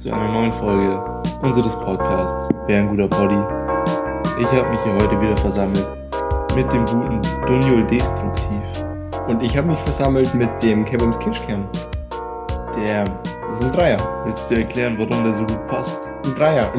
zu einer neuen Folge unseres Podcasts Wer ein guter Poddy. Ich habe mich hier heute wieder versammelt mit dem guten Dunjol Destruktiv. Und ich habe mich versammelt mit dem Kebums Kirschkern. Der, Das ist ein Dreier. willst du erklären, warum der so gut passt? Ein Dreier.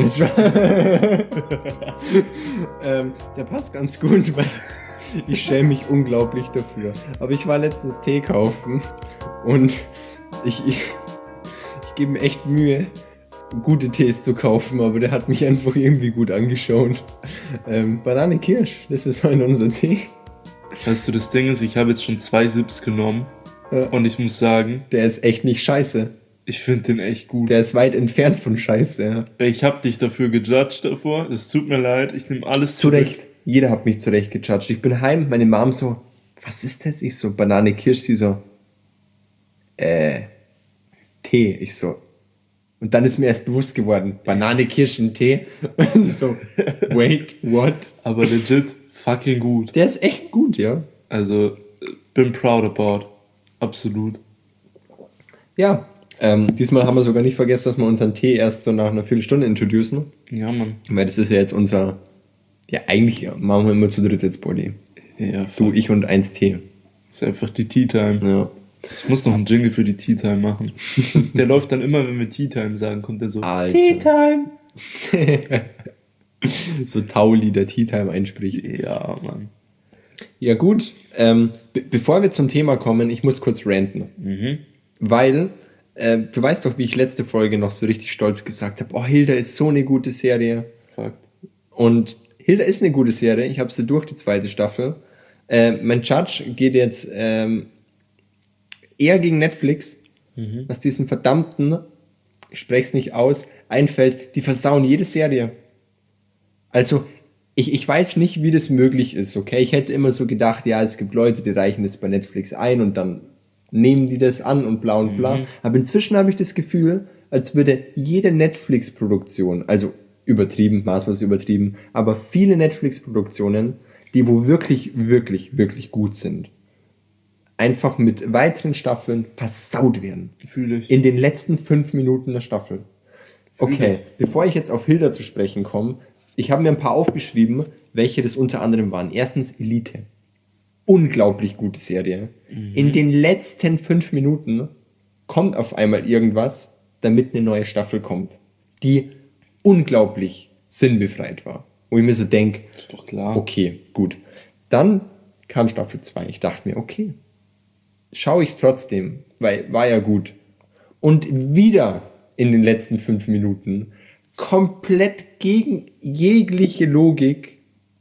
Der passt ganz gut, weil ich schäme mich unglaublich dafür. Aber ich war letztens Tee kaufen und ich gebe mir echt Mühe, gute Tees zu kaufen, aber der hat mich einfach irgendwie gut angeschaut. Banane Kirsch, das ist heute unser Tee. Weißt du, das Ding ist, ich habe jetzt schon 2 Sips genommen und ich muss sagen, Der ist echt nicht scheiße. ich finde den echt gut. Der ist weit entfernt von scheiße. Ja. Ich habe dich dafür gejudged davor, es tut mir leid, ich nehme alles Zu zurück. Recht. Jeder hat mich zurecht gejudged. Ich bin heim, meine Mom so, was ist das? Ich so, Banane Kirsch, sie so, Tee. Ich so. Und dann ist mir erst bewusst geworden, Banane, Kirschen, Tee. So, wait, what? Aber legit fucking gut. Der ist echt gut, ja. Also, bin proud about. Absolut. Ja, diesmal haben wir sogar nicht vergessen, dass wir unseren Tee erst so nach einer Viertelstunde introducen. Ja, Mann. Weil das ist ja jetzt unser, ja eigentlich machen wir immer zu dritt jetzt Body. Ja, Du, ich und 1 Tee. ist einfach die Tea Time. Ja. Ich muss noch einen Jingle für die Tea Time machen. Der läuft dann immer, wenn wir Tea Time sagen, kommt der so. Alter. Tea Time. So Tauli, der Tea Time einspricht. Ja, Mann. Ja gut, bevor wir zum Thema kommen, ich muss kurz ranten. Weil, du weißt doch, wie ich letzte Folge noch so richtig stolz gesagt habe, oh, Hilda ist so eine gute Serie. Fakt. Und Hilda ist eine gute Serie, ich habe sie durch, die 2. Staffel. Mein Judge geht jetzt eher gegen Netflix, was diesen verdammten, ich spreche es nicht aus, einfällt, die versauen jede Serie. Also, ich weiß nicht, wie das möglich ist, okay? Ich hätte immer so gedacht, ja, es gibt Leute, die reichen das bei Netflix ein und dann nehmen die das an und bla und bla. Aber inzwischen habe ich das Gefühl, als würde jede Netflix-Produktion, also übertrieben, maßlos übertrieben, aber viele Netflix-Produktionen, die wo wirklich, wirklich, wirklich gut sind, einfach mit weiteren Staffeln versaut werden. Fühle ich. In den letzten 5 Minuten der Staffel. Okay, bevor ich jetzt auf Hilda zu sprechen komme, ich habe mir ein paar aufgeschrieben, welche das unter anderem waren. Erstens Elite. Unglaublich gute Serie. In den letzten 5 Minuten kommt auf einmal irgendwas, damit eine neue Staffel kommt, die unglaublich sinnbefreit war. Wo ich mir so denke, Ist doch klar. okay, gut. Dann kam Staffel 2. Ich dachte mir, okay, schaue ich trotzdem, weil war ja gut. Und wieder in den letzten 5 Minuten komplett gegen jegliche Logik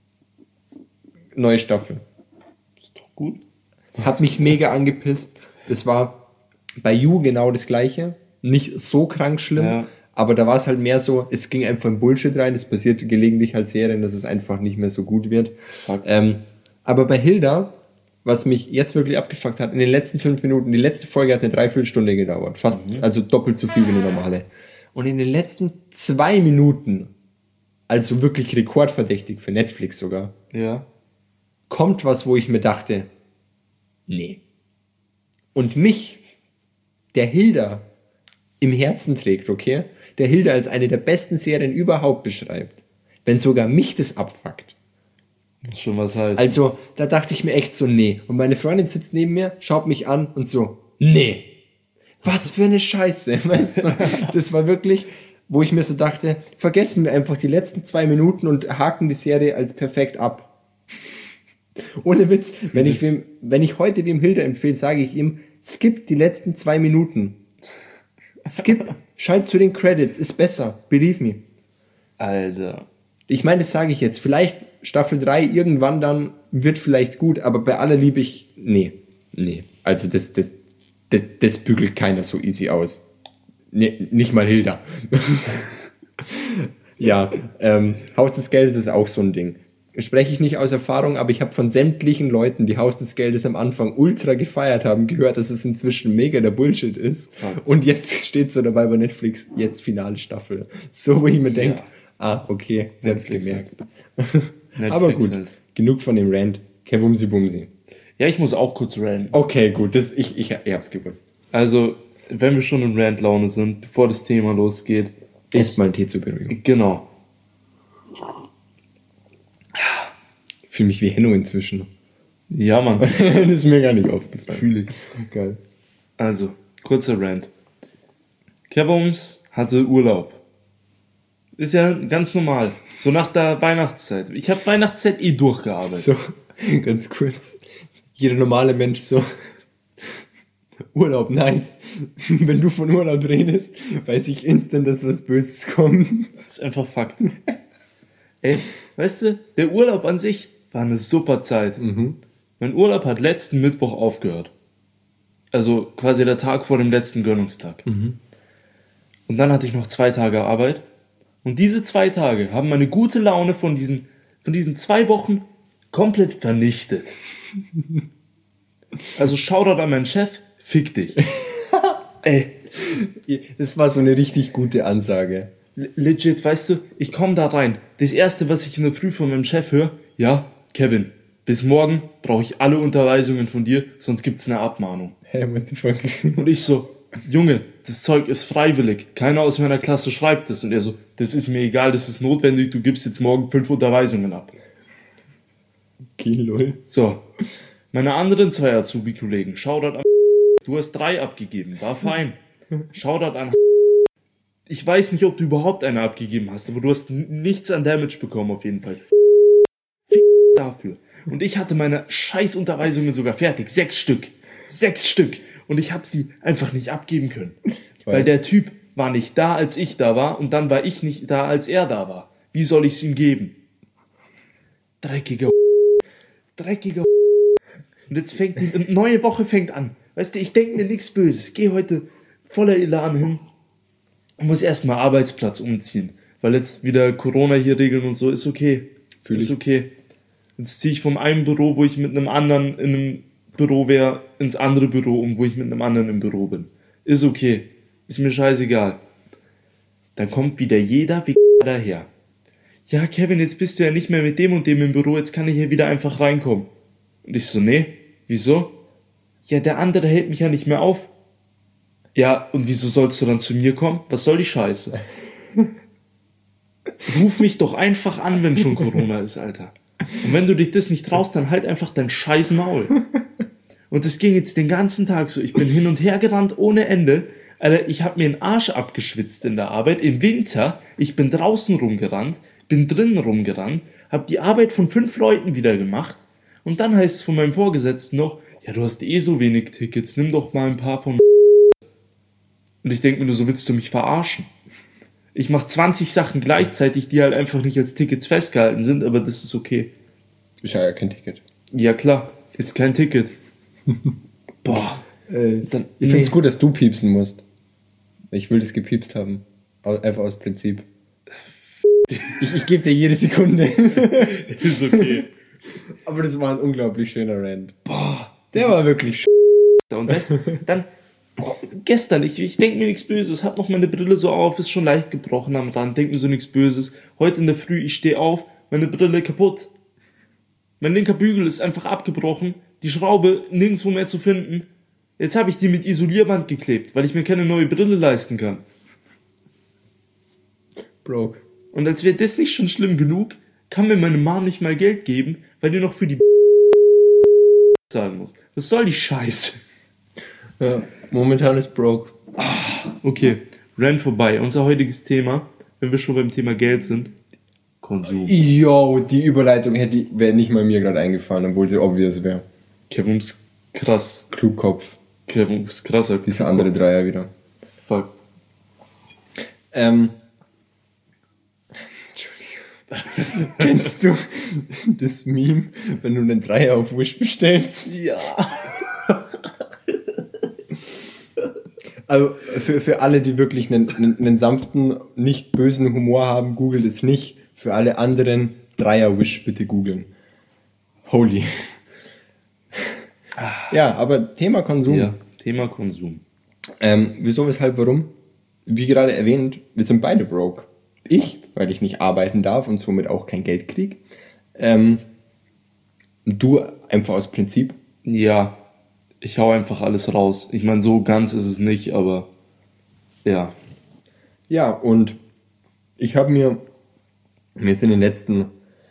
neue Staffel. Ist doch gut. Hat mich mega angepisst. Das war bei You genau das Gleiche. Nicht so krank schlimm, Ja. aber da war es halt mehr so, es ging einfach in Bullshit rein. Es passiert gelegentlich halt Serien, dass es einfach nicht mehr so gut wird. Fakt. Aber bei Hilda, was mich jetzt wirklich abgefuckt hat, in den letzten 5 Minuten, die letzte Folge hat eine Dreiviertelstunde gedauert. Fast, also doppelt so viel wie eine normale. Und in den letzten 2 Minuten, also wirklich rekordverdächtig für Netflix sogar, Ja. kommt was, wo ich mir dachte, nee. Und mich, der Hilda im Herzen trägt, okay? Der Hilda als eine der besten Serien überhaupt beschreibt. Wenn sogar mich das abfuckt. Muss schon was heißen. Also, da dachte ich mir echt so, nee. Und meine Freundin sitzt neben mir, schaut mich an und so, nee. Was für eine Scheiße, weißt du? Das war wirklich, wo ich mir so dachte, vergessen wir einfach die letzten 2 Minuten und haken die Serie als perfekt ab. Ohne Witz, wenn ich heute dem Hilda empfehle, sage ich ihm, skip die letzten 2 Minuten. Skip, schalt zu den Credits, ist besser, believe me. Alter. Ich meine, das sage ich jetzt. Vielleicht Staffel 3 irgendwann dann wird vielleicht gut, aber bei aller Liebe nee. Also das bügelt keiner so easy aus. Nee, nicht mal Hilda. Ja, Haus des Geldes ist auch so ein Ding. Spreche ich nicht aus Erfahrung, aber ich habe von sämtlichen Leuten, die Haus des Geldes am Anfang ultra gefeiert haben, gehört, dass es inzwischen mega der Bullshit ist. Fakt. Und jetzt steht so dabei bei Netflix, jetzt finale Staffel. So, wo ich mir denke, okay, selbst Netflix gemerkt. Aber gut, halt. genug von dem Rant. Kevumsi Bumsi. Ja, ich muss auch kurz ranten. Okay, gut, ich hab's gewusst. Also, wenn wir schon in Rant-Laune sind, bevor das Thema losgeht. Erstmal einen Tee zur Beruhigung. Genau. Ich fühle mich wie Henno inzwischen. Ja, Mann. Das ist mir gar nicht aufgefallen. Fühle ich. Geil. Also, kurzer Rant. Kevums hatte Urlaub. Ist ja ganz normal. So nach der Weihnachtszeit. Ich habe Weihnachtszeit durchgearbeitet. So, ganz kurz. Jeder normale Mensch so. Urlaub, nice. Wenn du von Urlaub redest, weiß ich instant, dass was Böses kommt. Das ist einfach Fakt. Ey, weißt du, der Urlaub an sich war eine super Zeit. Mein Urlaub hat letzten Mittwoch aufgehört. Also quasi der Tag vor dem letzten Gönnungstag. Und dann hatte ich noch 2 Tage Arbeit. Und diese 2 Tage haben meine gute Laune von diesen 2 Wochen komplett vernichtet. Also Shoutout an meinen Chef, fick dich. Ey. Das war so eine richtig gute Ansage. Legit, weißt du, ich komme da rein. Das Erste, was ich in der Früh von meinem Chef höre, ja, Kevin, bis morgen brauche ich alle Unterweisungen von dir, sonst gibt's eine Abmahnung. Hey, what the fuck? Und ich so, Junge, das Zeug ist freiwillig. Keiner aus meiner Klasse schreibt das. Und er so, das ist mir egal, das ist notwendig, du gibst jetzt morgen 5 Unterweisungen ab. Okay, lol. So, meine anderen 2 Azubi-Kollegen, Shoutout an du hast 3 abgegeben, war fein. Shoutout an ich weiß nicht, ob du überhaupt eine abgegeben hast, aber du hast nichts an Damage bekommen auf jeden Fall. Dafür. Und ich hatte meine Scheißunterweisungen sogar fertig. 6 Stück. 6 Stück. Und ich habe sie einfach nicht abgeben können. Weil der Typ war nicht da, als ich da war. Und dann war ich nicht da, als er da war. Wie soll ich es ihm geben? Dreckiger. Und jetzt fängt die neue Woche fängt an. Weißt du, ich denke mir nichts Böses. Gehe heute voller Elan hin und muss erstmal Arbeitsplatz umziehen. Weil jetzt wieder Corona hier regeln und so. Ist okay. Ist okay. Jetzt ziehe ich vom einen Büro, wo ich mit einem anderen in einem Büro wäre, ins andere Büro um, wo ich mit einem anderen im Büro bin. Ist okay. Ist mir scheißegal. Dann kommt wieder jeder wie daher. Ja, Kevin, jetzt bist du ja nicht mehr mit dem und dem im Büro, jetzt kann ich hier wieder einfach reinkommen. Und ich so, nee, wieso? Ja, der andere hält mich ja nicht mehr auf. Ja, und wieso sollst du dann zu mir kommen? Was soll die Scheiße? Ruf mich doch einfach an, wenn schon Corona ist, Alter. Und wenn du dich das nicht traust, dann halt einfach dein scheiß Maul. Und das ging jetzt den ganzen Tag so. Ich bin hin und her gerannt ohne Ende. Alter, ich habe mir den Arsch abgeschwitzt in der Arbeit. Im Winter, ich bin draußen rumgerannt, bin drinnen rumgerannt, habe die Arbeit von 5 Leuten wieder gemacht. Und dann heißt es von meinem Vorgesetzten noch, ja, du hast eh so wenig Tickets, nimm doch mal ein paar von... Und ich denke mir nur, so willst du mich verarschen? Ich mache 20 Sachen gleichzeitig, die halt einfach nicht als Tickets festgehalten sind, aber das ist okay. Ist ja kein Ticket. Ja klar, ist kein Ticket. Boah. Dann, ich finde es gut, dass du piepsen musst. Ich will das gepiepst haben. Einfach aus Prinzip. Ich gebe dir jede Sekunde. Ist okay. Aber das war ein unglaublich schöner Rant. Boah. Der war wirklich Und weißt du, dann gestern, ich denke mir nichts Böses, hab noch meine Brille so auf, ist schon leicht gebrochen am Rand, denk mir so nichts Böses. Heute in der Früh, ich stehe auf, meine Brille kaputt. Mein linker Bügel ist einfach abgebrochen, die Schraube nirgendwo mehr zu finden. Jetzt habe ich die mit Isolierband geklebt, weil ich mir keine neue Brille leisten kann. broke. Und als wäre das nicht schon schlimm genug, kann mir meine Mom nicht mal Geld geben, weil die noch für die zahlen muss. Was soll die Scheiße? Ja, momentan ist broke. Okay, Rant vorbei. Unser heutiges Thema, wenn wir schon beim Thema Geld sind, Konsum. Yo, die Überleitung wäre nicht mal mir gerade eingefallen, obwohl sie obvious wäre. Kevin ist krass. Klugkopf. Kevin ist krasser. Dieser andere Dreier wieder. Fuck. Entschuldigung. Kennst du das Meme, wenn du einen Dreier auf Wish bestellst? Ja. Also für alle, die wirklich einen sanften, nicht bösen Humor haben, googelt es nicht. Für alle anderen, Dreier-Wish bitte googeln. Holy. Ja, aber Thema Konsum. Ja, Thema Konsum. Wieso, weshalb, warum? Wie gerade erwähnt, wir sind beide broke. Ich, weil ich nicht arbeiten darf und somit auch kein Geld krieg. Du einfach aus Prinzip. Ja, Ich hau einfach alles raus. Ich meine, so ganz ist es nicht, aber ja. Ja, und ich habe mir ist in den letzten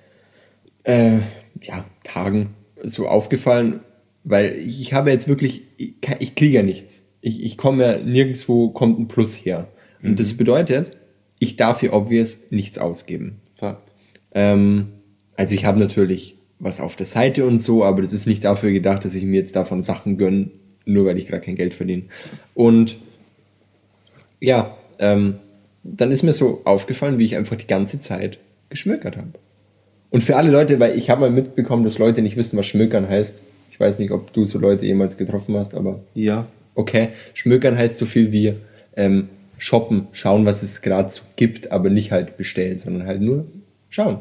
Tagen so aufgefallen, weil ich habe jetzt wirklich, ich kriege ja nichts. Ich komme ja nirgendwo, kommt ein Plus her. Und das bedeutet, ich darf hier obvious nichts ausgeben. Fakt. Also ich habe natürlich was auf der Seite und so, aber das ist nicht dafür gedacht, dass ich mir jetzt davon Sachen gönne, nur weil ich gerade kein Geld verdiene. Und ja, dann ist mir so aufgefallen, wie ich einfach die ganze Zeit geschmökert habe. Und für alle Leute, weil ich habe mal mitbekommen, dass Leute nicht wissen, was Schmökern heißt. Ich weiß nicht, ob du so Leute jemals getroffen hast, aber Ja. okay. Schmökern heißt so viel wie shoppen, schauen, was es gerade so gibt, aber nicht halt bestellen, sondern halt nur schauen.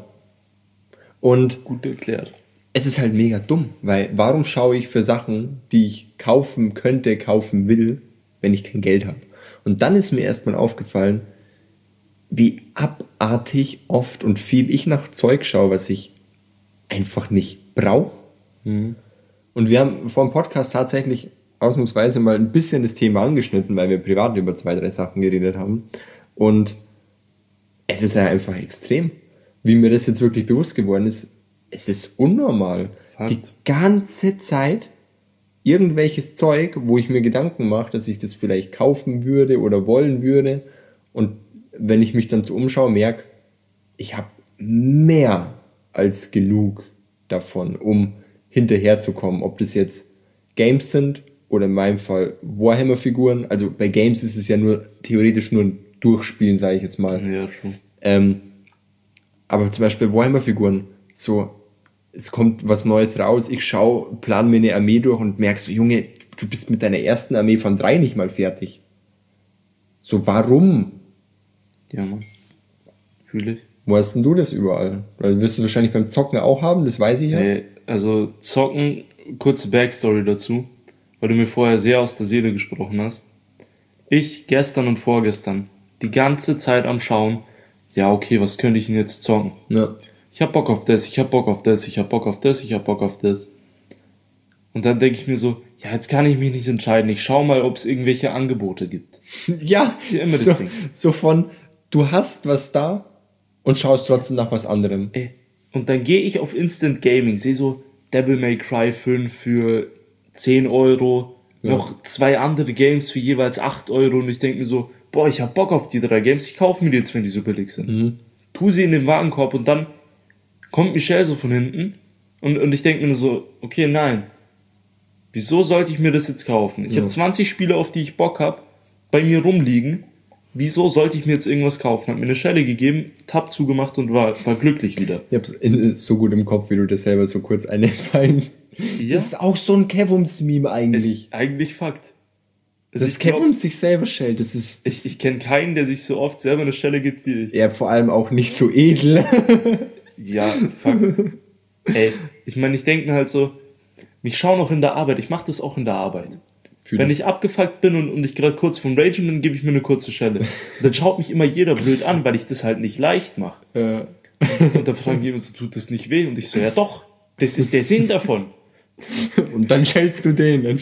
Und Gut erklärt. es ist halt mega dumm, weil warum schaue ich für Sachen, die ich kaufen könnte, kaufen will, wenn ich kein Geld habe? Und dann ist mir erstmal aufgefallen, wie abartig oft und viel ich nach Zeug schaue, was ich einfach nicht brauche. Und wir haben vor dem Podcast tatsächlich ausnahmsweise mal ein bisschen das Thema angeschnitten, weil wir privat über 2, 3 Sachen geredet haben. Und es ist ja einfach extrem, wie mir das jetzt wirklich bewusst geworden ist. Es ist unnormal. Fakt. Die ganze Zeit irgendwelches Zeug, wo ich mir Gedanken mache, dass ich das vielleicht kaufen würde oder wollen würde. Und wenn ich mich dann so umschaue, merke, ich habe mehr als genug davon, um hinterherzukommen. Ob das jetzt Games sind oder in meinem Fall Warhammer-Figuren. Also bei Games ist es ja nur theoretisch nur ein Durchspielen, sage ich jetzt mal. Ja, schon. Aber zum Beispiel Warhammer-Figuren, so, es kommt was Neues raus, ich plan mir eine Armee durch und merkst so, Junge, du bist mit deiner ersten Armee von 3 nicht mal fertig. So, warum? Ja, Mann. Fühle ich. Wo hast denn du das überall? Weil du wirst es wahrscheinlich beim Zocken auch haben, das weiß ich ja. Also Zocken, kurze Backstory dazu, weil du mir vorher sehr aus der Seele gesprochen hast. Ich gestern und vorgestern die ganze Zeit am Schauen, ja okay, was könnte ich denn jetzt zocken? Ja. Ich hab Bock auf das, ich hab Bock auf das, ich hab Bock auf das, ich hab Bock auf das. Und dann denke ich mir so, ja, jetzt kann ich mich nicht entscheiden, ich schau mal, ob es irgendwelche Angebote gibt. Ja, ist ja immer das so, Ding. so von, du hast was da und schaust trotzdem nach was anderem. Ey, und dann gehe ich auf Instant Gaming, sehe so Devil May Cry 5 für 10 Euro, noch 2 andere Games für jeweils 8 Euro und ich denke mir so, boah, ich hab Bock auf die 3 Games, ich kaufe mir die jetzt, wenn die so billig sind. Tu sie in den Warenkorb und dann kommt Michelle so von hinten und ich denke mir nur so, okay, nein, wieso sollte ich mir das jetzt kaufen? Ich habe 20 Spiele, auf die ich Bock habe, bei mir rumliegen. Wieso sollte ich mir jetzt irgendwas kaufen? Hat mir eine Schelle gegeben, Tab zugemacht und war glücklich wieder. Ich hab's so gut im Kopf, wie du das selber so kurz einfallst. Ja. Das ist auch so ein Kevums-Meme eigentlich. Ist eigentlich Fakt. Also Dass Kevums sich selber schält, das ist... Ich kenne keinen, der sich so oft selber eine Schelle gibt wie ich. Ja, vor allem auch nicht so edel. Ja, Fakt. Ey, ich meine, ich denke mir halt so, ich schaue noch in der Arbeit, ich mache das auch in der Arbeit. Wenn ich abgefuckt bin und ich gerade kurz vom Ragen bin, gebe ich mir eine kurze Schelle. Und dann schaut mich immer jeder blöd an, weil ich das halt nicht leicht mache. Ja. Und dann fragen die immer so, tut das nicht weh? Und ich so, ja doch, das ist der Sinn davon. Und dann schellst du den.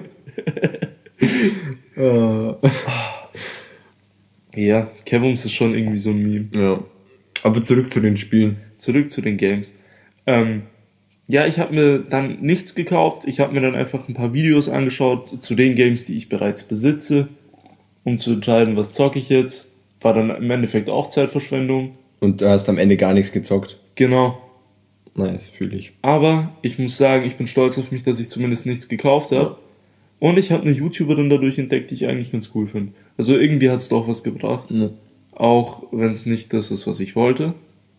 Ja, Kevums ist schon irgendwie so ein Meme. Ja. Aber zurück zu den Spielen. Zurück zu den Games. Ja, ich habe mir dann nichts gekauft. Ich habe mir dann einfach ein paar Videos angeschaut zu den Games, die ich bereits besitze, um zu entscheiden, was zocke ich jetzt. War dann im Endeffekt auch Zeitverschwendung. Und du hast am Ende gar nichts gezockt. Genau. Nice, fühle ich. Aber ich muss sagen, ich bin stolz auf mich, dass ich zumindest nichts gekauft habe. Ja. Und ich habe eine YouTuberin dadurch entdeckt, die ich eigentlich ganz cool finde. Also irgendwie hat es doch was gebracht. Ja. Auch wenn es nicht das ist, was ich wollte.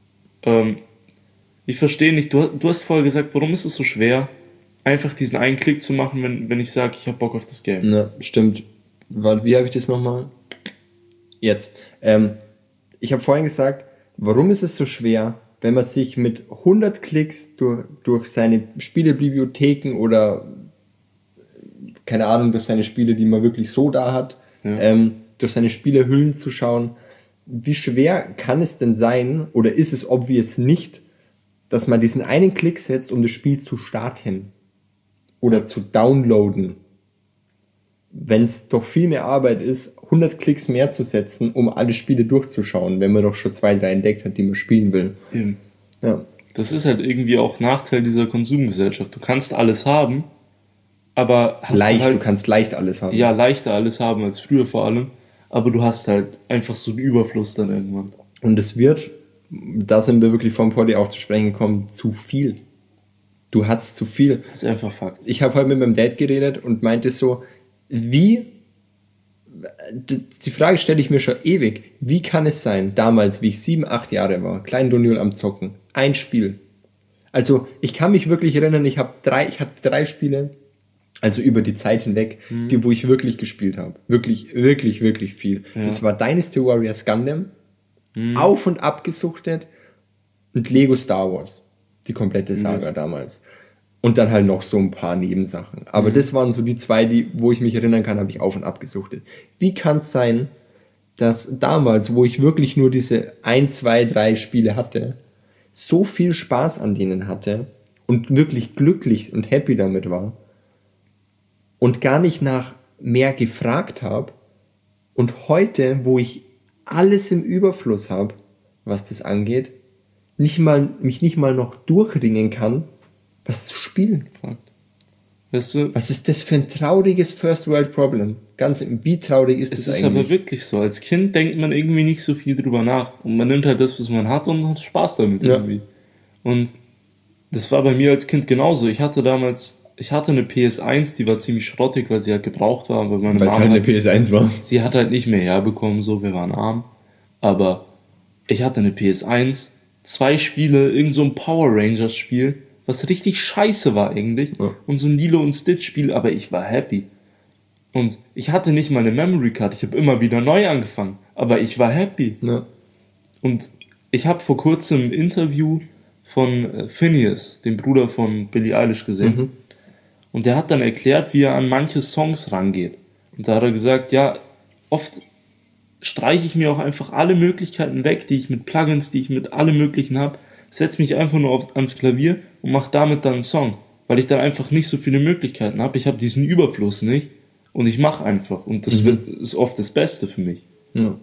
Ich verstehe nicht, du hast vorher gesagt, warum ist es so schwer, einfach diesen einen Klick zu machen, wenn ich sage, ich habe Bock auf das Game. Ja, stimmt. Wie habe ich das nochmal? Jetzt. Ich habe vorhin gesagt, warum ist es so schwer, wenn man sich mit 100 Klicks durch seine Spielebibliotheken oder keine Ahnung, durch seine Spiele, die man wirklich so da hat, durch seine Spielehüllen zu schauen, wie schwer kann es denn sein, oder ist es obvious nicht, dass man diesen einen Klick setzt, um das Spiel zu starten? oder zu downloaden, wenn es doch viel mehr Arbeit ist, 100 Klicks mehr zu setzen, um alle Spiele durchzuschauen, wenn man doch schon 2, 3 entdeckt hat, die man spielen will. Eben. Ja. Das ist halt irgendwie auch Nachteil dieser Konsumgesellschaft. Du kannst alles haben, aber hast Leicht, halt, du kannst leicht alles haben. ja, leichter alles haben als früher vor allem, aber du hast halt einfach so einen Überfluss dann irgendwann. Und es wird, da sind wir wirklich vom Poddy auch zu sprechen gekommen, zu viel. Du hast zu viel. Das ist einfach Fakt. Ich habe heute mit meinem Dad geredet und meinte so, die Frage stelle ich mir schon ewig, wie kann es sein, damals, wie ich 7, 8 Jahre war, klein Doniol am Zocken, ein Spiel. Also ich kann mich wirklich erinnern, ich hatte 3 Spiele, also über die Zeit hinweg, wo ich wirklich gespielt habe. Wirklich, wirklich, wirklich viel. Ja. Das war Dynasty Warriors Gundam, auf und ab gesuchtet und Lego Star Wars, die komplette Saga damals. Und dann halt noch so ein paar Nebensachen. Aber das waren so die 2, wo ich mich erinnern kann, habe ich auf und ab gesuchtet. Wie kann es sein, dass damals, wo ich wirklich nur diese 1, 2, 3 Spiele hatte, so viel Spaß an denen hatte und wirklich glücklich und happy damit war und gar nicht nach mehr gefragt habe und heute, wo ich alles im Überfluss habe, was das angeht, mich nicht mal noch durchringen kann, was zu spielen. Fakt. Weißt du, Was ist das für ein trauriges First World Problem? Wie traurig ist es das ist eigentlich? aber wirklich so. Als Kind denkt man irgendwie nicht so viel drüber nach. Und man nimmt halt das, was man hat und hat Spaß damit Ja. irgendwie. Und das war bei mir als Kind genauso. Ich hatte eine PS1, die war ziemlich schrottig, weil sie halt gebraucht war. Weil meine Weil es Mama halt eine PS1 war. sie hat halt nicht mehr herbekommen, so, wir waren arm. Aber ich hatte eine PS1, 2 Spiele, irgend so ein Power Rangers Spiel, was richtig scheiße war eigentlich. Ja. Und so ein Lilo und Stitch Spiel, aber ich war happy. Und ich hatte nicht mal eine Memory Card, ich habe immer wieder neu angefangen, aber ich war happy. Ja. Und ich habe vor kurzem ein Interview von Phineas, dem Bruder von Billie Eilish, gesehen. Und der hat dann erklärt, wie er an manche Songs rangeht. Und da hat er gesagt, ja, oft streiche ich mir auch einfach alle Möglichkeiten weg, die ich mit Plugins, die ich mit allem möglichen habe, setze mich einfach nur ans Klavier und mache damit dann einen Song. Weil ich dann einfach nicht so viele Möglichkeiten habe. Ich habe diesen Überfluss nicht und ich mache einfach. Und das ist oft das Beste für mich. Ja.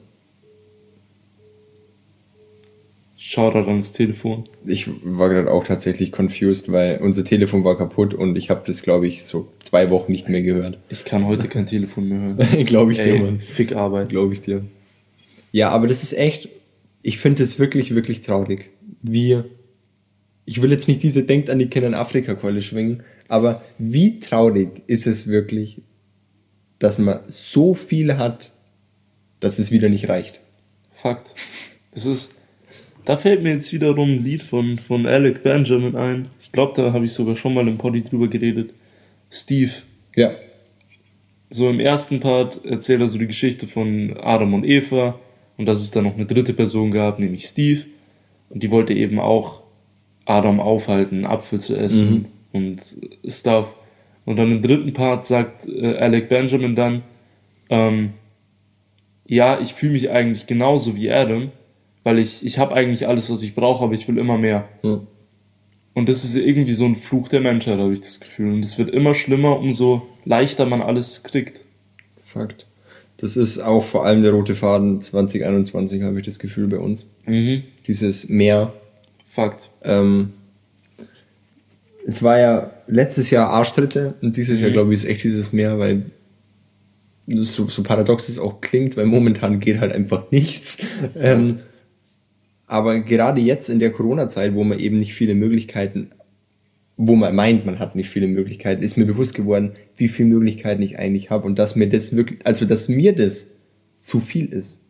Shoutout ans Telefon. Ich war gerade auch tatsächlich confused, weil unser Telefon war kaputt und ich habe das, glaube ich, so 2 Wochen nicht mehr gehört. Ich kann heute kein Telefon mehr hören. Glaube ich dir, Ey, Mann. Fick Arbeit. Glaube ich dir. Ja, aber das ist echt, ich finde es wirklich, wirklich traurig. Ich will jetzt nicht diese Denkt an die Kinder in Afrika-Keule schwingen, aber wie traurig ist es wirklich, dass man so viel hat, dass es wieder nicht reicht. Fakt. Da fällt mir jetzt wiederum ein Lied von Alec Benjamin ein. Ich glaube, da habe ich sogar schon mal im Poddy drüber geredet. Steve. Ja. So im ersten Part erzählt er so die Geschichte von Adam und Eva und dass es da noch eine dritte Person gab, nämlich Steve. Und die wollte eben auch Adam aufhalten, einen Apfel zu essen und Stuff. Und dann im dritten Part sagt Alec Benjamin dann, ja, ich fühle mich eigentlich genauso wie Adam, weil ich habe eigentlich alles, was ich brauche, aber ich will immer mehr. Ja. Und das ist irgendwie so ein Fluch der Menschheit, habe ich das Gefühl. Und es wird immer schlimmer, umso leichter man alles kriegt. Fakt. Das ist auch vor allem der rote Faden 2021, habe ich das Gefühl, bei uns. Dieses Mehr. Fakt. Es war ja letztes Jahr Arschtritte und dieses Jahr, glaube ich, ist echt dieses Mehr, weil das so paradox es auch klingt, weil momentan geht halt einfach nichts. Aber gerade jetzt in der Corona-Zeit, wo man eben nicht viele Möglichkeiten, wo man meint, man hat nicht viele Möglichkeiten, ist mir bewusst geworden, wie viele Möglichkeiten ich eigentlich habe und dass mir das wirklich, also dass mir das zu viel ist.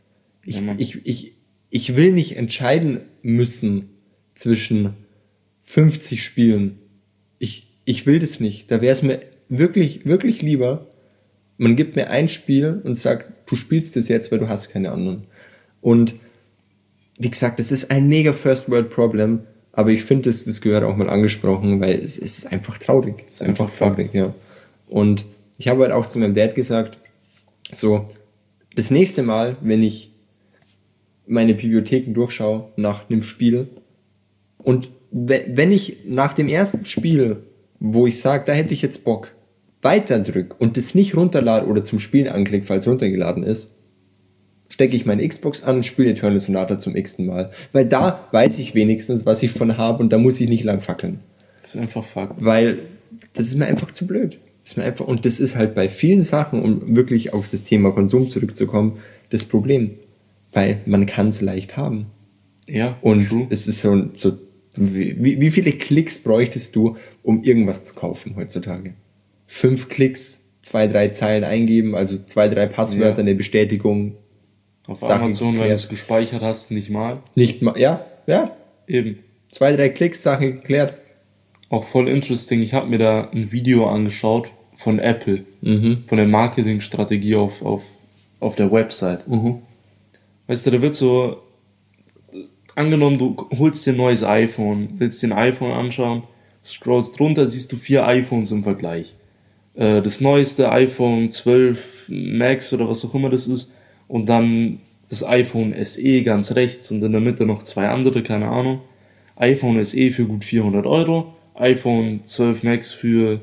Ich will nicht entscheiden müssen zwischen 50 Spielen. Ich will das nicht. Da wäre es mir wirklich, wirklich lieber, man gibt mir ein Spiel und sagt, du spielst das jetzt, weil du hast keine anderen. Und wie gesagt, das ist ein mega First World Problem, aber ich finde, das gehört auch mal angesprochen, weil es ist einfach traurig. Es ist einfach traurig, ja. Und ich habe halt auch zu meinem Dad gesagt, so, das nächste Mal, wenn ich meine Bibliotheken durchschaue nach einem Spiel und wenn ich nach dem ersten Spiel wo ich sage, da hätte ich jetzt Bock, weiter drück und das nicht runterlade oder zum Spielen anklick, falls runtergeladen ist, stecke ich meine Xbox an und spiele Eternal Sonata zum x-ten Mal. Weil da weiß ich wenigstens, was ich von habe und da muss ich nicht lang fackeln. Das ist einfach Fakt. Weil das ist mir einfach zu blöd. Und das ist halt bei vielen Sachen, um wirklich auf das Thema Konsum zurückzukommen, das Problem. Weil man kann es leicht haben. Ja, und true. Es ist so wie viele Klicks bräuchtest du, um irgendwas zu kaufen heutzutage? 5 Klicks, 2, 3 Zeilen eingeben, also 2, 3 Passwörter, eine Bestätigung. Auf Sachen Amazon, wenn du geklärt. es gespeichert hast, nicht mal. Nicht mal, ja. Eben. 2, 3 Klicks, Sache geklärt. Auch voll interesting. Ich habe mir da ein Video angeschaut von Apple. Von der Marketingstrategie auf der Website. Weißt du, da wird so, angenommen, du holst dir ein neues iPhone, willst dir ein iPhone anschauen, scrollst drunter, siehst du 4 iPhones im Vergleich. Das neueste iPhone 12 Max oder was auch immer das ist und dann das iPhone SE ganz rechts und in der Mitte noch 2 andere, keine Ahnung. iPhone SE für gut 400 Euro, iPhone 12 Max für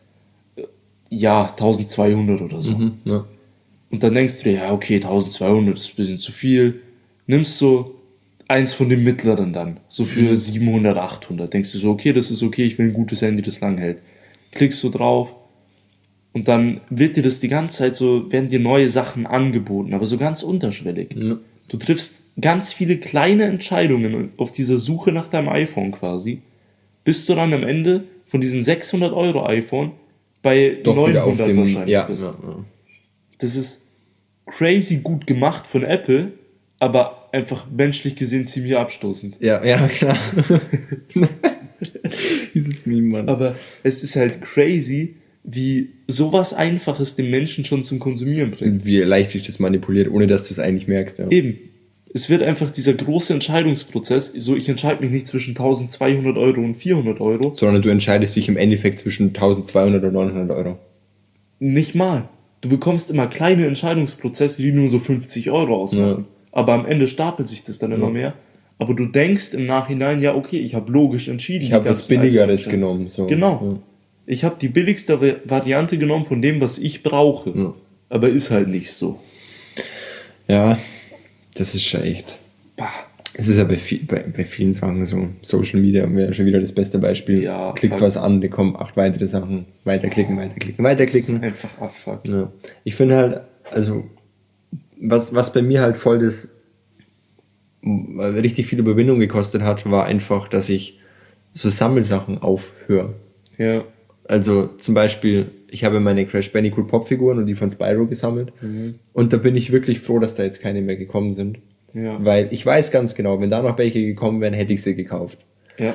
1200 oder so. Ja. Und dann denkst du dir, ja okay, 1200 ist ein bisschen zu viel. Nimmst du eins von den mittleren dann, so für 700, 800. Denkst du so, okay, das ist okay, ich will ein gutes Handy, das lang hält. Klickst du drauf und dann wird dir das die ganze Zeit so, werden dir neue Sachen angeboten, aber so ganz unterschwellig. Ja. Du triffst ganz viele kleine Entscheidungen auf dieser Suche nach deinem iPhone quasi, bis du dann am Ende von diesem 600 Euro iPhone bei Doch 900 wahrscheinlich bist. Ja. Das ist crazy gut gemacht von Apple, aber einfach menschlich gesehen ziemlich abstoßend. Ja, klar. Dieses Meme, Mann. Aber es ist halt crazy, wie sowas Einfaches den Menschen schon zum Konsumieren bringt. Wie leicht dich das manipuliert, ohne dass du es eigentlich merkst. Ja. Eben. Es wird einfach dieser große Entscheidungsprozess, so ich entscheide mich nicht zwischen 1200 Euro und 400 Euro. Sondern du entscheidest dich im Endeffekt zwischen 1200 und 900 Euro. Nicht mal. Du bekommst immer kleine Entscheidungsprozesse, die nur so 50 Euro ausmachen. Ja. Aber am Ende stapelt sich das dann immer mehr. Aber du denkst im Nachhinein, ja okay, ich habe logisch entschieden. Ich habe was Billigeres genommen. So. Genau. Ja. Ich habe die billigste Variante genommen von dem, was ich brauche. Ja. Aber ist halt nicht so. Ja, das ist schon echt. Bah. Es ist ja bei vielen Sachen so. Social Media wäre schon wieder das beste Beispiel. Ja, klickst was an, da kommen 8 weitere Sachen. Weiterklicken. Das ist einfach Abfuck. Ja. Ich finde halt, also, was bei mir halt voll das richtig viel Überwindung gekostet hat, war einfach, dass ich so Sammelsachen aufhöre. Ja. Also zum Beispiel, ich habe meine Crash Bandicoot Popfiguren und die von Spyro gesammelt. Und da bin ich wirklich froh, dass da jetzt keine mehr gekommen sind. Ja. Weil ich weiß ganz genau, wenn da noch welche gekommen wären, hätte ich sie gekauft. Ja.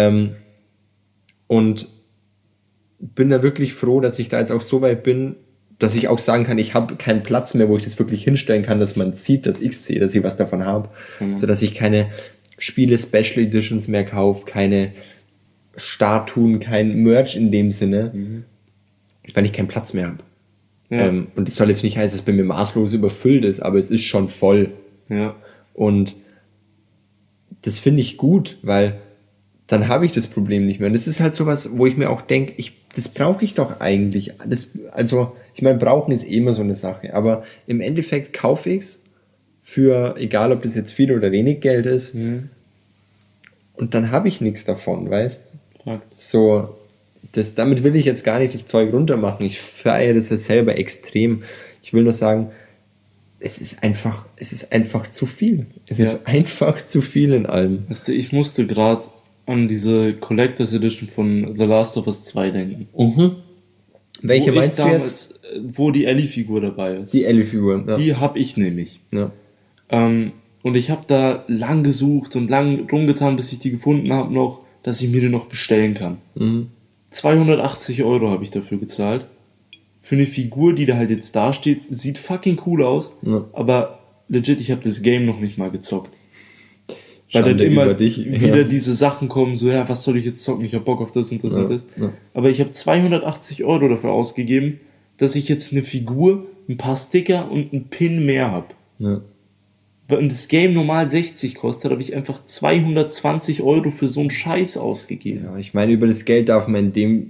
Und bin da wirklich froh, dass ich da jetzt auch so weit bin, dass ich auch sagen kann, ich habe keinen Platz mehr, wo ich das wirklich hinstellen kann, dass man sieht, dass ich sehe, dass ich was davon habe. So dass ich keine Spiele Special Editions mehr kaufe, keine Statuen, kein Merch in dem Sinne, weil ich keinen Platz mehr habe. Ja. Und das soll jetzt nicht heißen, dass es bei mir maßlos überfüllt ist, aber es ist schon voll. Ja. Und das finde ich gut, weil dann habe ich das Problem nicht mehr. Und das ist halt sowas, wo ich mir auch denke, das brauche ich doch eigentlich. Ich meine, brauchen ist eh immer so eine Sache, aber im Endeffekt kaufe ich es für, egal ob das jetzt viel oder wenig Geld ist, und dann habe ich nichts davon, weißt du? Fakt. So, damit will ich jetzt gar nicht das Zeug runtermachen. Ich feiere das ja selber extrem. Ich will nur sagen, es ist einfach zu viel. Es ist einfach zu viel in allem. Weißt du, ich musste gerade an diese Collectors Edition von The Last of Us 2 denken. Welche Wo meinst du jetzt? Wo die Ellie-Figur dabei ist. Die Ellie-Figur. Ja. Die habe ich nämlich. Ja. Und ich habe da lang gesucht und lang rumgetan, bis ich die gefunden habe noch, dass ich mir die noch bestellen kann. 280 Euro habe ich dafür gezahlt. Für eine Figur, die da halt jetzt da steht, sieht fucking cool aus. Ja. Aber legit, ich habe das Game noch nicht mal gezockt. Weil dann Schande immer über dich. wieder diese Sachen kommen, so, ja, was soll ich jetzt zocken? Ich habe Bock auf das und das und das. Ja. Aber ich habe 280 Euro dafür ausgegeben, dass ich jetzt eine Figur, ein paar Sticker und einen Pin mehr habe. Ja. Wenn das Game normal 60 kostet, habe ich einfach 220 Euro für so einen Scheiß ausgegeben. Ja, ich meine, über das Geld darf man in dem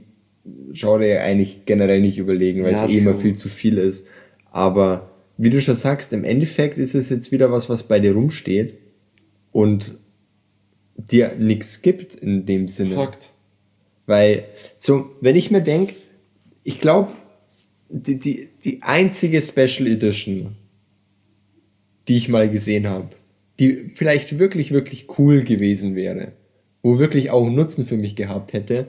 Genre eigentlich generell nicht überlegen, weil Ja, es eh immer schon. viel zu viel ist. Aber wie du schon sagst, im Endeffekt ist es jetzt wieder was bei dir rumsteht und dir nichts gibt in dem Sinne. Fakt. Weil, so, wenn ich mir denke, ich glaube, die einzige Special Edition, die ich mal gesehen habe, die vielleicht wirklich, wirklich cool gewesen wäre, wo wirklich auch einen Nutzen für mich gehabt hätte,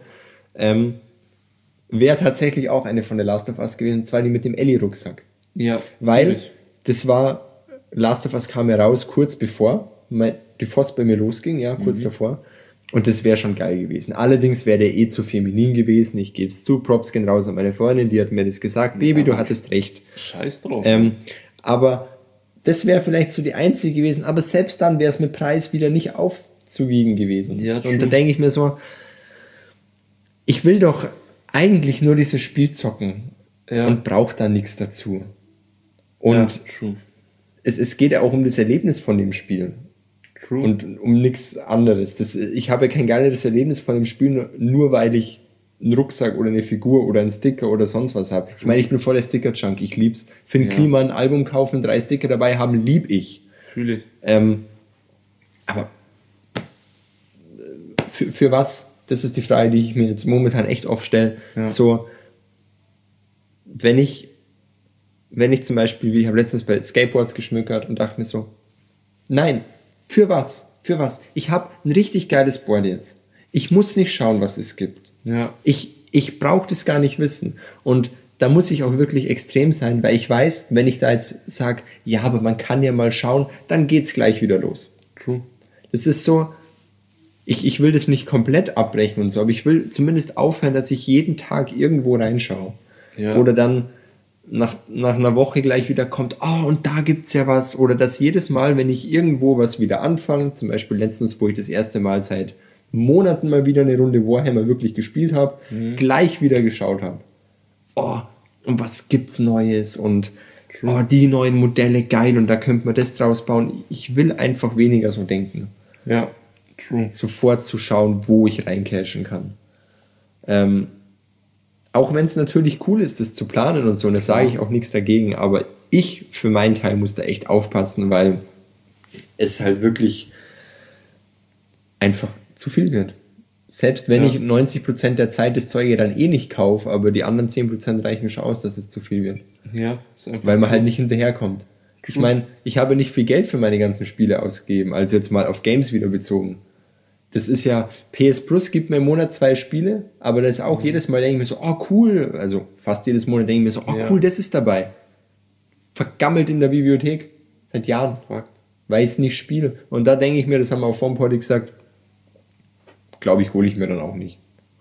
wäre tatsächlich auch eine von The Last of Us gewesen, und zwar die mit dem Ellie-Rucksack. Ja. Weil natürlich. das war, Last of Us kam ja raus kurz bevor die Force bei mir losging, ja, kurz davor. Und das wäre schon geil gewesen. Allerdings wäre der zu feminin gewesen, ich gebe es zu, Props gehen raus an meine Freundin, die hat mir das gesagt, Baby, du hattest recht. Scheiß drauf. Aber das wäre vielleicht so die einzige gewesen, aber selbst dann wäre es mit Preis wieder nicht aufzuwiegen gewesen. Ja, und da true. denke ich mir so, ich will doch eigentlich nur dieses Spiel zocken Ja. und brauche da nichts dazu. Und ja, true. es geht ja auch um das Erlebnis von dem Spiel True. und um nichts anderes. Ich habe kein geiles Erlebnis von dem Spiel, nur weil ich einen Rucksack oder eine Figur oder einen Sticker oder sonst was habe. Ich meine, ich bin voller Sticker-Junk, ich lieb's. Für ein Ja. Klima ein Album kaufen, 3 Sticker dabei haben, lieb ich. Fühle ich. Aber für was? Das ist die Frage, die ich mir jetzt momentan echt oft stelle. Ja. So, wenn ich zum Beispiel, wie ich habe letztens bei Skateboards geschmückert und dachte mir so, nein, für was? Für was? Ich habe ein richtig geiles Board jetzt. Ich muss nicht schauen, was es gibt. Ja. Ich brauche das gar nicht wissen. Und da muss ich auch wirklich extrem sein, weil ich weiß, wenn ich da jetzt sage, ja, aber man kann ja mal schauen, dann geht's gleich wieder los. True. Das ist so, ich will das nicht komplett abbrechen und so, aber ich will zumindest aufhören, dass ich jeden Tag irgendwo reinschaue. Ja. Oder dann nach einer Woche gleich wieder kommt, oh, und da gibt's ja was. Oder dass jedes Mal, wenn ich irgendwo was wieder anfange, zum Beispiel letztens, wo ich das erste Mal seit Monaten mal wieder eine Runde Warhammer wirklich gespielt habe, gleich wieder geschaut habe. Oh, und was gibt's Neues? Und oh, die neuen Modelle, geil, und da könnte man das draus bauen. Ich will einfach weniger so denken. Ja. True. Sofort zu schauen, wo ich reincashen kann. Auch wenn es natürlich cool ist, das zu planen und so, und da sage ich auch nichts dagegen, aber ich für meinen Teil muss da echt aufpassen, weil es halt wirklich einfach zu viel wird. Selbst wenn Ja. ich 90% der Zeit das Zeug dann eh nicht kaufe, aber die anderen 10% reichen schon aus, dass es zu viel wird. Ja. Ist einfach Weil man halt nicht hinterherkommt. Ich meine, ich habe nicht viel Geld für meine ganzen Spiele ausgegeben, also jetzt mal auf Games wieder bezogen. Das ist ja, PS Plus gibt mir im Monat 2 Spiele, aber das ist auch jedes Mal, denke ich mir so, oh cool, also fast jedes Monat denke ich mir so, oh Ja. cool, das ist dabei. Vergammelt in der Bibliothek, seit Jahren, Fakt. weil ich es nicht spiele. Und da denke ich mir, das haben wir auch vorm Poddy gesagt, glaube ich, hole ich mir dann auch nicht.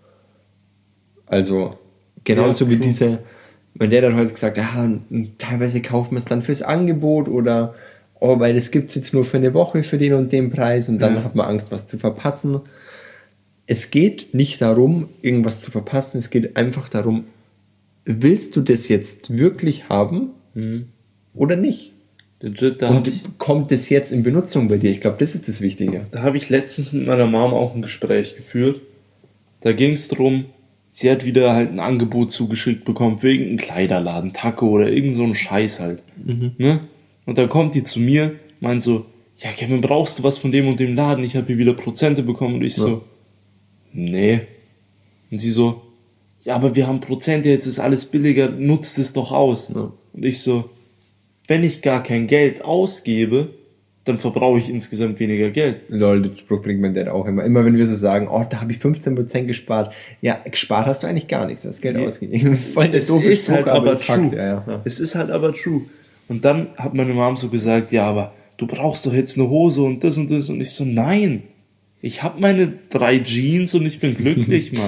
Also, genauso Ja, wie true. diese, wenn der dann heute gesagt, ja, teilweise kauft man es dann fürs Angebot oder, oh, weil das gibt es jetzt nur für eine Woche für den und den Preis und dann Ja. hat man Angst, was zu verpassen. Es geht nicht darum, irgendwas zu verpassen, es geht einfach darum, willst du das jetzt wirklich haben oder nicht? Legit, da Und habe ich, kommt das jetzt in Benutzung bei dir? Ich glaube, das ist das Wichtige. da hab ich letztens mit meiner Mom auch ein Gespräch geführt. Da ging es darum, sie hat wieder halt ein Angebot zugeschickt bekommen für irgendeinen Kleiderladen, Taco oder irgend so einen Scheiß halt. Ne? Und dann kommt die zu mir, meint so, ja Kevin, brauchst du was von dem und dem Laden? Ich habe hier wieder Prozente bekommen. Und ich so, nee. Und sie so, ja, aber wir haben Prozente, jetzt ist alles billiger, nutzt es doch aus. Ja. Und ich so, wenn ich gar kein Geld ausgebe, dann verbrauche ich insgesamt weniger Geld. Lol, den Spruch bringt mein Dad auch immer. Immer wenn wir so sagen, oh, da habe ich 15% gespart. Ja, gespart hast du eigentlich gar nichts, du hast Geld Nee. ausgegeben. Voll der Es doofe ist Spruch, halt aber es ist true. Fakt. Ja. Es ist halt aber true. Und dann hat meine Mom so gesagt, ja, aber du brauchst doch jetzt eine Hose und das und das. Und ich so, nein. Ich habe meine 3 Jeans und ich bin glücklich, Mann.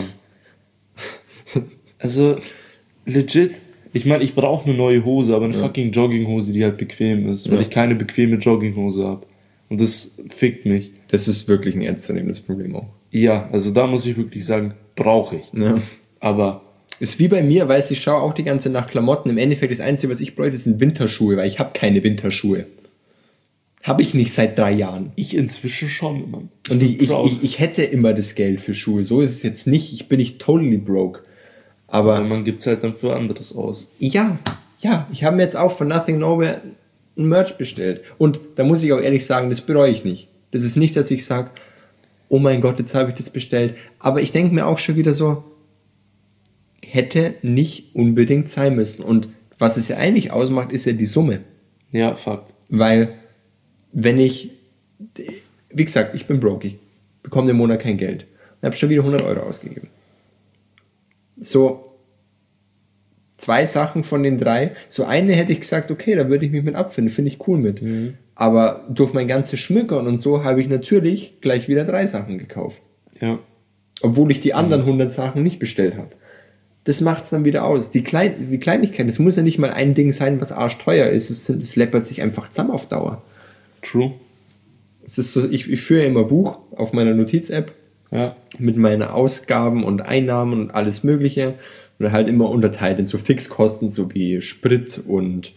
Also, legit. Ich meine, ich brauche eine neue Hose, aber eine fucking Jogginghose, die halt bequem ist, weil Ja. ich keine bequeme Jogginghose habe. Und das fickt mich. Das ist wirklich ein ernstzunehmendes Problem auch. Ja, also da muss ich wirklich sagen, brauche ich. Ja. Aber Ist wie bei mir, weißt du, ich schaue auch die ganze Nacht Klamotten. Im Endeffekt das Einzige, was ich bräuchte, sind Winterschuhe, weil ich habe keine Winterschuhe. Habe ich nicht seit 3 Jahren. ich inzwischen schon, Mann. Und bin proud. ich hätte immer das Geld für Schuhe. So ist es jetzt nicht. Ich bin nicht totally broke. Aber man gibt es halt dann für anderes aus. ja, ich habe mir jetzt auch von Nothing Nowhere ein Merch bestellt. Und da muss ich auch ehrlich sagen, das bereue ich nicht. Das ist nicht, dass ich sage, oh mein Gott, jetzt habe ich das bestellt. Aber ich denke mir auch schon wieder so, hätte nicht unbedingt sein müssen. Und was es ja eigentlich ausmacht, ist ja die Summe. Ja, Fakt. Weil, wenn ich, wie gesagt, ich bin broke, ich bekomme im Monat kein Geld. Ich habe schon wieder 100 Euro ausgegeben. So, 2 Sachen von den 3. So eine hätte ich gesagt, okay, da würde ich mich mit abfinden, finde ich cool mit. Aber durch mein ganzes Schmückern und so habe ich natürlich gleich wieder 3 Sachen gekauft. Ja. Obwohl ich die anderen 100 Sachen nicht bestellt habe. Das macht es dann wieder aus. Die Kleinigkeit, es muss ja nicht mal ein Ding sein, was arschteuer ist. Es läppert sich einfach zusammen auf Dauer. True. Es ist so, ich führe ja immer Buch auf meiner Notiz-App mit meinen Ausgaben und Einnahmen und alles Mögliche. Und halt immer unterteilt in so Fixkosten, so wie Sprit und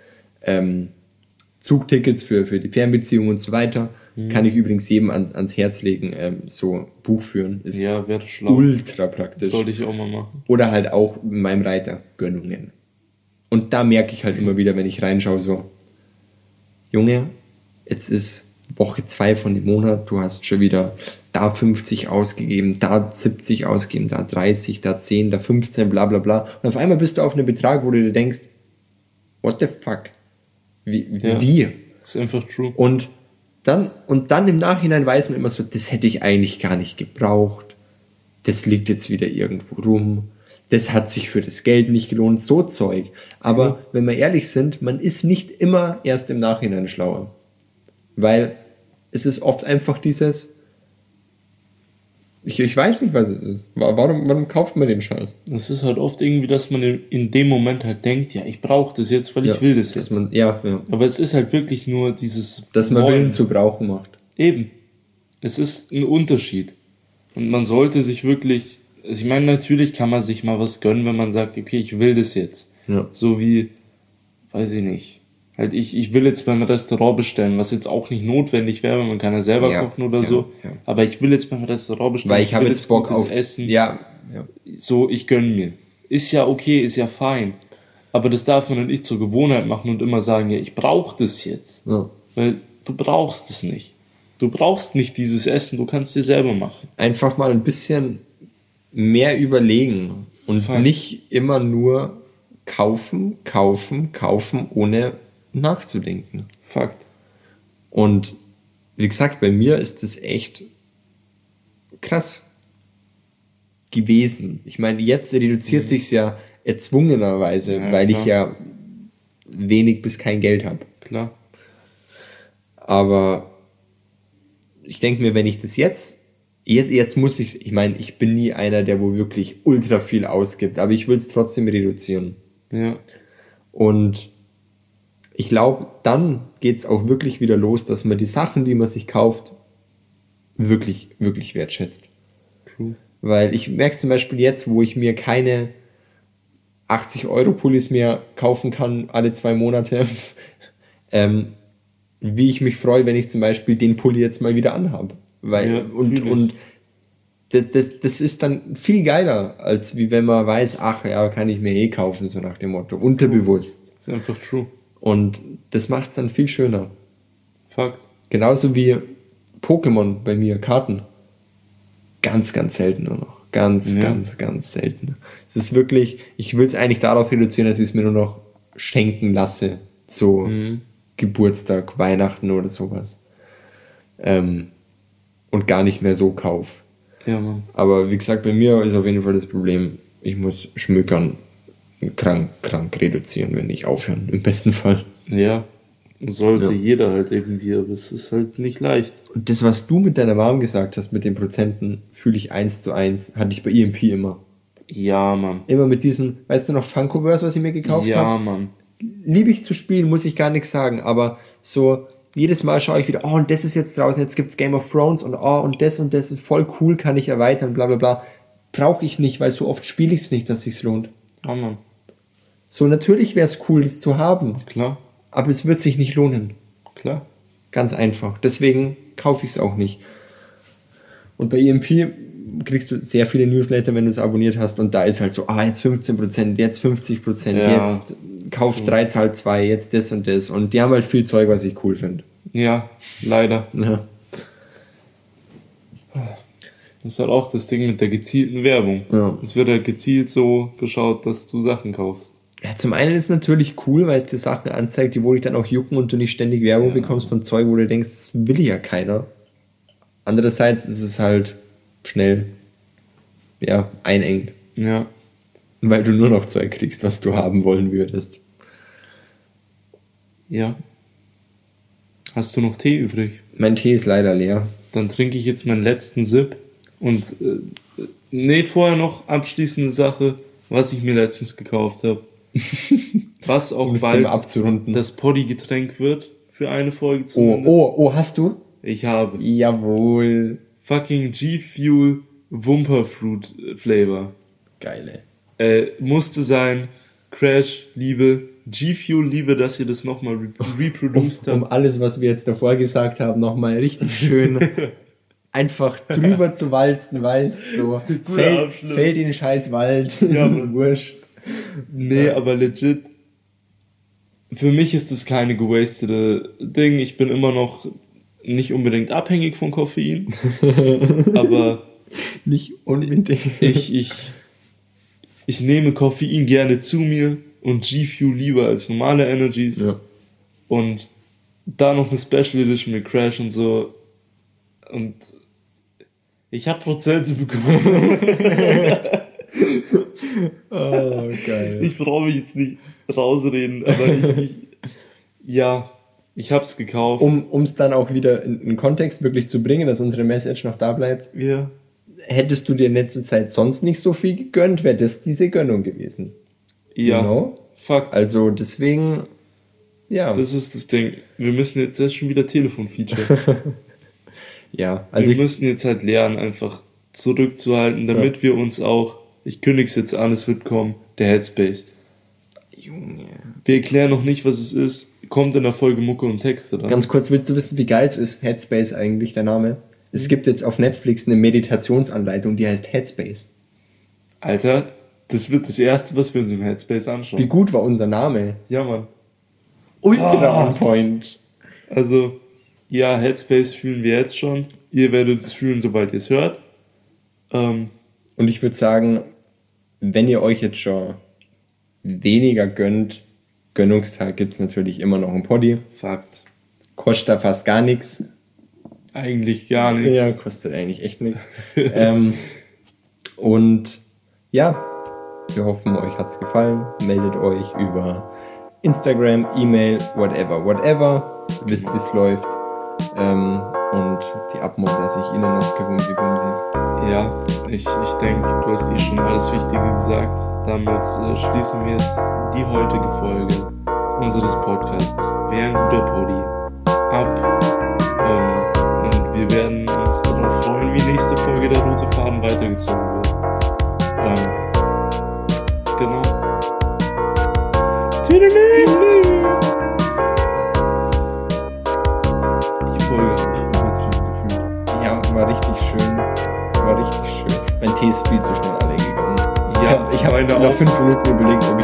Zugtickets für die Fernbeziehung und so weiter. Kann ich übrigens jedem ans Herz legen, so Buch führen. Ist wäre schlau. ultra praktisch. Sollte ich auch mal machen. Oder halt auch in meinem Reiter Gönnungen. Und da merke ich halt immer wieder, wenn ich reinschaue, so, Junge, jetzt ist Woche 2 von dem Monat, du hast schon wieder da 50 ausgegeben, da 70 ausgegeben, da 30, da 10, da 15, bla bla bla. Und auf einmal bist du auf einem Betrag, wo du dir denkst, what the fuck? Wie? Ist einfach true. Und dann im Nachhinein weiß man immer so, das hätte ich eigentlich gar nicht gebraucht. Das liegt jetzt wieder irgendwo rum. Das hat sich für das Geld nicht gelohnt. So Zeug. Aber wenn wir ehrlich sind, man ist nicht immer erst im Nachhinein schlauer. Weil es ist oft einfach dieses, ich weiß nicht, was es ist. Warum kauft man den Scheiß? Es ist halt oft irgendwie, dass man in dem Moment halt denkt, ja, ich brauche das jetzt, weil ich will das jetzt. Aber es ist halt wirklich nur dieses... Dass man Willen zu brauchen macht. Eben. Es ist ein Unterschied. Und man sollte sich wirklich... Also ich meine, natürlich kann man sich mal was gönnen, wenn man sagt, okay, ich will das jetzt. Ja. So wie, weiß ich nicht. Halt ich will jetzt beim Restaurant bestellen, was jetzt auch nicht notwendig wäre, man kann ja selber kochen oder so. Ja. Aber ich will jetzt beim Restaurant bestellen. Weil ich habe jetzt Bock auf Essen. Ja. So, ich gönn mir. Ist ja okay, ist ja fein. Aber das darf man dann nicht zur Gewohnheit machen und immer sagen, ja, ich brauche das jetzt. Ja. Weil du brauchst es nicht. Du brauchst nicht dieses Essen, du kannst dir selber machen. Einfach mal ein bisschen mehr überlegen und nicht immer nur kaufen, ohne nachzudenken. Fakt. Und wie gesagt, bei mir ist das echt krass gewesen. Ich meine, jetzt reduziert sich's ja erzwungenerweise, weil ich ja wenig bis kein Geld habe. Klar. Aber ich denke mir, wenn ich das jetzt muss ich meine, ich bin nie einer, der wo wirklich ultra viel ausgibt, aber ich will es trotzdem reduzieren. Ja. Und ich glaube, dann geht's auch wirklich wieder los, dass man die Sachen, die man sich kauft, wirklich, wirklich wertschätzt. True. Weil ich merke zum Beispiel jetzt, wo ich mir keine 80-Euro-Pullis mehr kaufen kann, alle 2 Monate, wie ich mich freue, wenn ich zum Beispiel den Pulli jetzt mal wieder anhabe. Weil, und das ist dann viel geiler, als wie wenn man weiß, ach ja, kann ich mir kaufen, so nach dem Motto, unterbewusst. Das ist einfach true. Und das macht es dann viel schöner. Fakt. Genauso wie Pokémon bei mir, Karten. Ganz, ganz selten nur noch. Ganz selten. Es ist wirklich, ich will es eigentlich darauf reduzieren, dass ich es mir nur noch schenken lasse. So Geburtstag, Weihnachten oder sowas. Und gar nicht mehr so kauf. Ja, Mann. Aber wie gesagt, bei mir ist auf jeden Fall das Problem, ich muss schmückern krank reduzieren, wenn nicht aufhören, im besten Fall. Ja, sollte jeder halt irgendwie, aber es ist halt nicht leicht. Und das, was du mit deiner Mom gesagt hast, mit den Prozenten, fühle ich 1:1, hatte ich bei EMP immer. Ja, Mann. Immer mit diesen, weißt du noch, Funkoverse, was ich mir gekauft habe? Ja, Mann. Liebe ich zu spielen, muss ich gar nichts sagen, aber so, jedes Mal schaue ich wieder, oh, und das ist jetzt draußen, jetzt gibt's Game of Thrones und oh, und das ist voll cool, kann ich erweitern, bla bla bla. Brauche ich nicht, weil so oft spiele ich es nicht, dass sich's lohnt. Ja, Mann. So, natürlich wäre es cool, das zu haben. Klar. Aber es wird sich nicht lohnen. Klar. Ganz einfach. Deswegen kaufe ich es auch nicht. Und bei EMP kriegst du sehr viele Newsletter, wenn du es abonniert hast. Und da ist halt so, jetzt 15%, jetzt 50%, jetzt kauf 3, zahl 2, jetzt das und das. Und die haben halt viel Zeug, was ich cool finde. Ja, leider. Ja. Das ist halt auch das Ding mit der gezielten Werbung. Ja. Es wird halt gezielt so geschaut, dass du Sachen kaufst. Ja, zum einen ist es natürlich cool, weil es dir Sachen anzeigt, die wohl dich dann auch jucken und du nicht ständig Werbung bekommst von Zeug, wo du denkst, das will ja keiner. Andererseits ist es halt schnell, einengt. Ja. Weil du nur noch Zeug kriegst, was du haben wollen würdest. Ja. Hast du noch Tee übrig? Mein Tee ist leider leer. Dann trinke ich jetzt meinen letzten Sip. Und vorher noch abschließende Sache, was ich mir letztens gekauft habe. Was auch bald das Poddy-Getränk wird. Für eine Folge zumindest. Oh, hast du? Ich habe. Jawohl. Fucking G-Fuel Wumperfruit Flavor. Geile. Musste sein. Crash, Liebe. G-Fuel, Liebe, dass ihr das nochmal reproduced habt. Um alles, was wir jetzt davor gesagt haben, nochmal richtig schön einfach drüber zu walzen, weißt so. Fällt in den scheiß Wald. Ja, ist wurscht. Nee, aber legit. Für mich ist das keine gewastete Ding. Ich bin immer noch nicht unbedingt abhängig von Koffein. Aber nicht unbedingt. Ich nehme Koffein gerne zu mir und G-Fuel lieber als normale Energies. Ja. Und da noch eine Special Edition mit Crash und so. Und ich habe Prozente bekommen. Oh, geil. Ich brauche mich jetzt nicht rausreden, aber ich hab's gekauft. Um es dann auch wieder in den Kontext wirklich zu bringen, dass unsere Message noch da bleibt. Ja. Hättest du dir in letzter Zeit sonst nicht so viel gegönnt, wäre das diese Gönnung gewesen. Ja, genau. Fakt. Also deswegen, ja. Das ist das Ding. Wir müssen jetzt schon wieder Telefon-Feature. Ja, also wir müssen jetzt halt lernen, einfach zurückzuhalten, damit wir uns auch, ich kündige es jetzt an, es wird kommen, der Headspace. Junge. Wir erklären noch nicht, was es ist. Kommt in der Folge Mucke und Texte dann. Ganz kurz, willst du wissen, wie geil es ist? Headspace eigentlich, der Name. Es gibt jetzt auf Netflix eine Meditationsanleitung, die heißt Headspace. Alter, das wird das Erste, was wir uns im Headspace anschauen. Wie gut war unser Name? Ja, Mann. Ultra on point. Also, ja, Headspace fühlen wir jetzt schon. Ihr werdet es fühlen, sobald ihr es hört. Und ich würde sagen, wenn ihr euch jetzt schon weniger gönnt, Gönnungstag gibt es natürlich immer noch ein Poddy. Fakt. Kostet da fast gar nichts. Eigentlich gar nichts. Ja, kostet eigentlich echt nichts. Und ja, wir hoffen, euch hat's gefallen. Meldet euch über Instagram, E-Mail, whatever. Ihr wisst, wie es läuft. Und die Abmod lasse ich Ihnen noch gewumsi. Ja, ich denke, du hast schon alles Wichtige gesagt. Damit schließen wir jetzt die heutige Folge unseres Podcasts. Wer ein guter Poddy ab. Und wir werden uns darauf freuen, wie nächste Folge der rote Faden weitergezogen wird. Genau. Die Folge habe ich übertrieben gefühlt. Ja, war richtig schön. Mein Tee ist viel zu schnell alle gegangen. Ja, ich habe nach 5 Minuten überlegt, ob